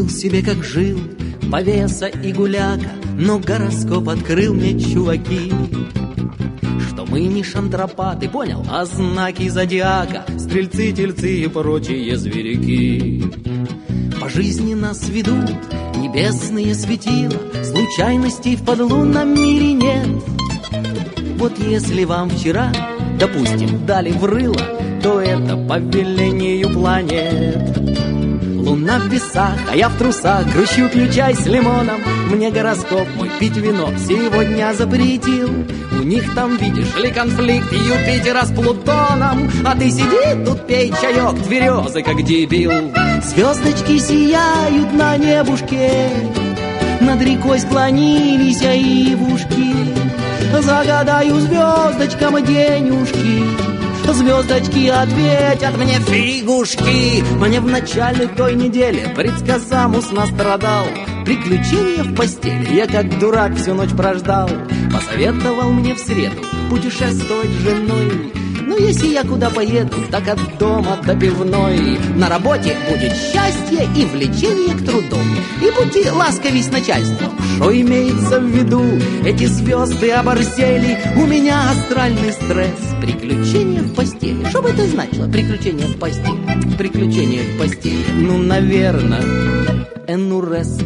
Жил себе как жил, повеса и гуляка, но гороскоп открыл мне, чуваки, что мы не шандропаты, понял, а знаки зодиака, стрельцы, тельцы и прочие зверяки. По жизни нас ведут небесные светила, случайностей в подлунном мире нет. Вот если вам вчера, допустим, дали в рыло, то это по велению планет. Луна в весах, а я в трусах, грущу, пью чай с лимоном. Мне гороскоп мой пить вино сегодня запретил. У них там, видишь ли, конфликт Юпитера с Плутоном, а ты сиди тут, пей чаек, тверезый, как дебил. Звездочки сияют на небушке, над рекой склонились ивушки. Загадаю звездочкам денюшки, звездочки ответят мне фигушки. Мне в начале той недели предсказамус настрадал. Приключения в постели я как дурак всю ночь прождал. Посоветовал мне в среду путешествовать с женой. Но если я куда поеду, так от дома до пивной. На работе будет счастье и влечение к труду. И будьте ласковей с начальством. Что имеется в виду? Эти звезды оборзели, у меня астральный стресс. Приключения в постели. Что бы это значило? Приключения в постели. Приключения в постели. Ну, наверное, энурез.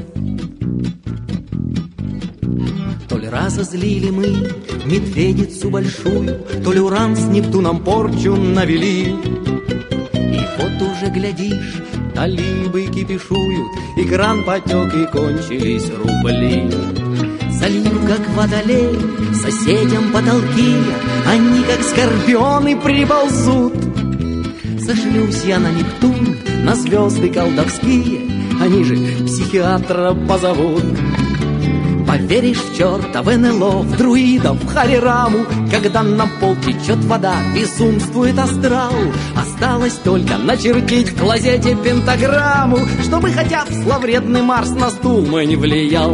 То ли разозлили мы медведицу большую, то ли Уран с Нептуном порчу навели. И вот уже глядишь, талибы кипишуют, и кран потек, и кончились рубли. Залью, как водолей, соседям потолки, они, как скорпионы, приползут. Сошлюсь я на Нептун, на звезды колдовские, они же психиатра позовут. Поверишь в черта, в НЛО, в друидов, в Харираму, когда на пол течет вода, безумствует астрал. Осталось только начертить в клозете пентаграмму, чтобы хотя бы зловредный Марс на стул мой не влиял.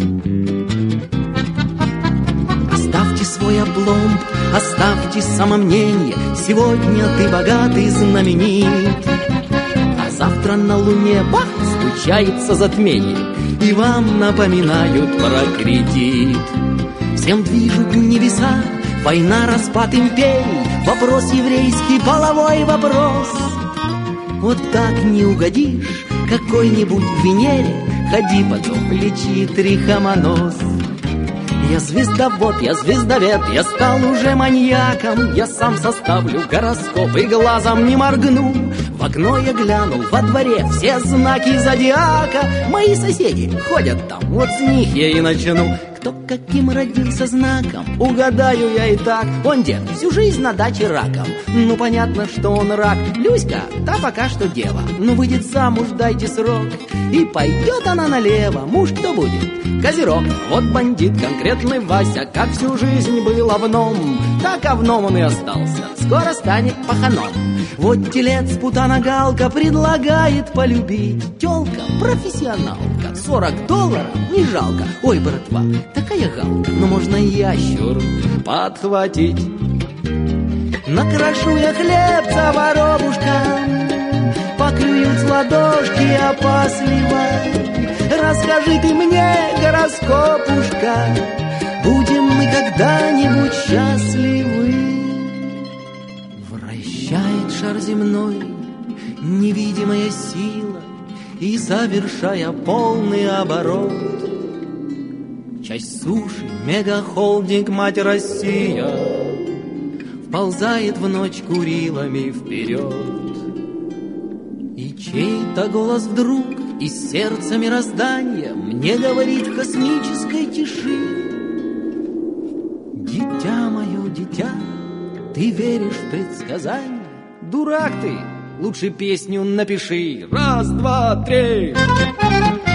Оставьте свой облом, оставьте самомнение, сегодня ты богатый, знаменит. А завтра на Луне, бах, случается затмение, и вам напоминают про кредит. Всем движут небеса, война, распад империй, вопрос еврейский, половой вопрос. Вот так не угодишь какой-нибудь Венере, ходи потом, лечи трихомоноз. Я звездовод, я звездовед, я стал уже маньяком. Я сам составлю гороскоп и глазом не моргну. В окно я глянул, во дворе все знаки зодиака. Мои соседи ходят там, вот с них я и начну. Кто каким родился знаком, угадаю я и так. Он дед, всю жизнь на даче раком. Ну понятно, что он рак. Люська, та пока что дева, ну выйдет замуж, дайте срок. И пойдет она налево, муж кто будет? Козерог. Вот бандит, конкретный Вася, как всю жизнь был овном, так овном он и остался, скоро станет паханом. Вот телец, путана Галка, предлагает полюбить. Тёлка, профессионалка, $40 не жалко. Ой, братва, такая галка, но можно ящур подхватить. Накрашу я хлебца воробушкам, поклюют с ладошки опасливо. Расскажи ты мне, гороскопушка, будем мы когда-нибудь счастливы. Вращает шар земной невидимая сила, и, совершая полный оборот, часть суши, мегахолдинг, мать Россия, вползает в ночь Курилами вперед. И чей-то голос вдруг из сердца мироздания мне говорит в космической тиши: дитя мое, дитя, ты веришь в предсказания? Дурак ты, лучше песню напиши. Раз, два, три.